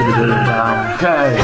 Хай.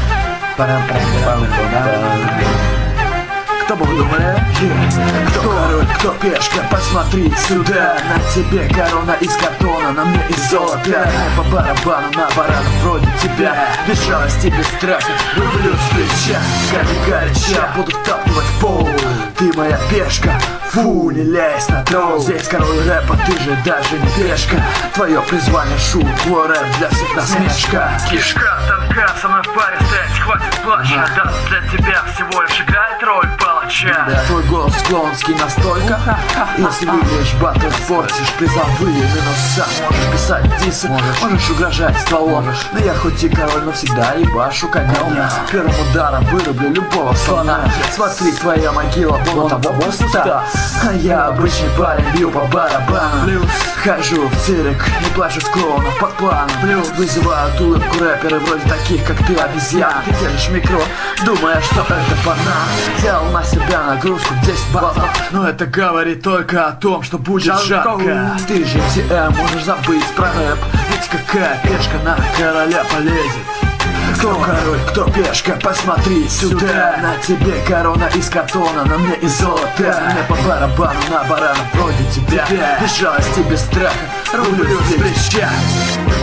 Кто бы вы думали? Кто король, кто пешка, посмотри сюда. На тебе корона из картона, на мне из золота. Я по барабану на баранах вроде тебя. Без жалости, без страха, люблю с плеча. Скажи горяча, буду втаптывать пол. Ты моя пешка, фу, не лезь на тролл. Здесь король рэпа, ты же даже не пешка. Твое призвание шут, твой рэп для всех насмешка. Кишка тонка, со мной в паре стоять, хватит плача. Даст для тебя всего лишь играет роль палача. Да, твой голос клоунский настолько. Если выиграешь батл, форсишь призовые минуса. Можешь писать дисы, можешь угрожать стволом. Но я хоть и король, но всегда ебашу коня. Первым ударом вырублю любого слона. Смотри, твоя могила вон того пуста. А я обычный парень, бью по барабану. Хожу в цирк, не плачу в клоунов под планом. Вызывают улыбку рэперы вроде таких, как ты, обезьян. Ты держишь микро, думая, что это банан. Взял на себя нагрузку 10 баллов, но это говорит только о том, что будет жарко. Ты же MCM, можешь забыть про рэп. Ведь какая пешка на короля полезет. Кто король, кто пешка, посмотри сюда. На тебе корона из картона, на мне из золота. Мне по барабану на баранах вроде тебя. Без жалости, без страха, рублю с плеча.